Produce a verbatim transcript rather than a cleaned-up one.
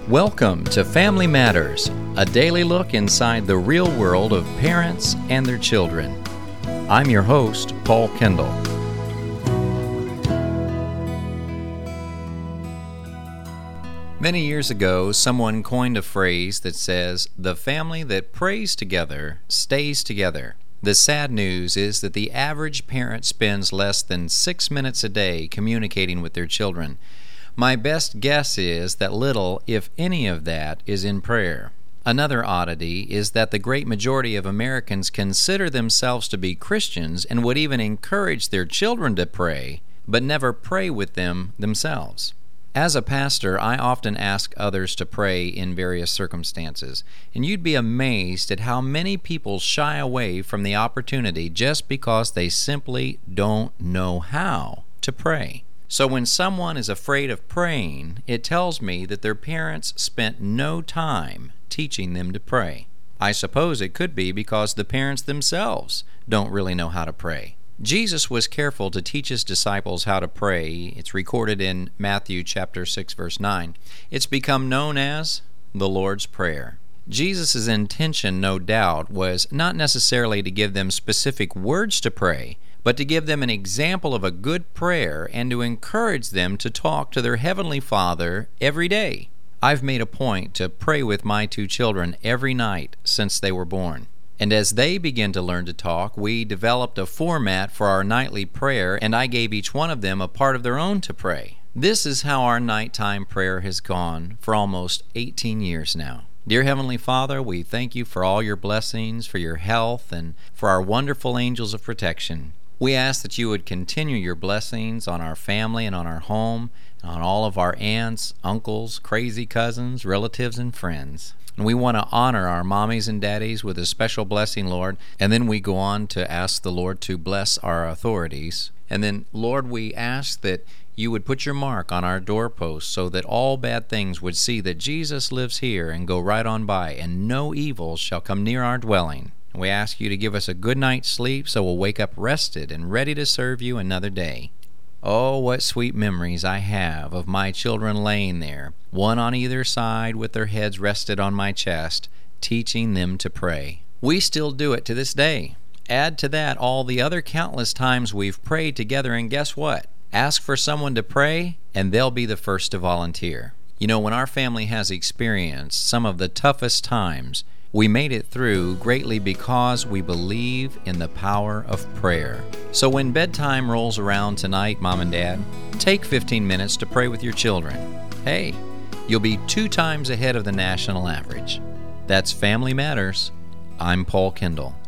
Welcome to Family Matters, a daily look inside the real world of parents and their children. I'm your host, Paul Kendall. Many years ago, someone coined a phrase that says, "The family that prays together stays together." The sad news is that the average parent spends less than six minutes a day communicating with their children. My best guess is that little, if any of that, is in prayer. Another oddity is that the great majority of Americans consider themselves to be Christians and would even encourage their children to pray, but never pray with them themselves. As a pastor, I often ask others to pray in various circumstances, and you'd be amazed at how many people shy away from the opportunity just because they simply don't know how to pray. So when someone is afraid of praying, it tells me that their parents spent no time teaching them to pray. I suppose it could be because the parents themselves don't really know how to pray. Jesus was careful to teach his disciples how to pray. It's recorded in Matthew chapter six, verse nine. It's become known as the Lord's Prayer. Jesus' intention, no doubt, was not necessarily to give them specific words to pray, but to give them an example of a good prayer and to encourage them to talk to their Heavenly Father every day. I've made a point to pray with my two children every night since they were born. And as they began to learn to talk, we developed a format for our nightly prayer, and I gave each one of them a part of their own to pray. This is how our nighttime prayer has gone for almost eighteen years now. Dear Heavenly Father, we thank you for all your blessings, for your health, and for our wonderful angels of protection. We ask that you would continue your blessings on our family and on our home, and on all of our aunts, uncles, crazy cousins, relatives, and friends. And we want to honor our mommies and daddies with a special blessing, Lord. And then we go on to ask the Lord to bless our authorities. And then, Lord, we ask that you would put your mark on our doorposts so that all bad things would see that Jesus lives here and go right on by, and no evil shall come near our dwelling. And we ask you to give us a good night's sleep so we'll wake up rested and ready to serve you another day. Oh, what sweet memories I have of my children laying there, one on either side with their heads rested on my chest, teaching them to pray. We still do it to this day. Add to that all the other countless times we've prayed together, and guess what? Ask for someone to pray, and they'll be the first to volunteer. You know, when our family has experienced some of the toughest times, we made it through greatly because we believe in the power of prayer. So when bedtime rolls around tonight, Mom and Dad, take fifteen minutes to pray with your children. Hey, you'll be two times ahead of the national average. That's Family Matters. I'm Paul Kendall.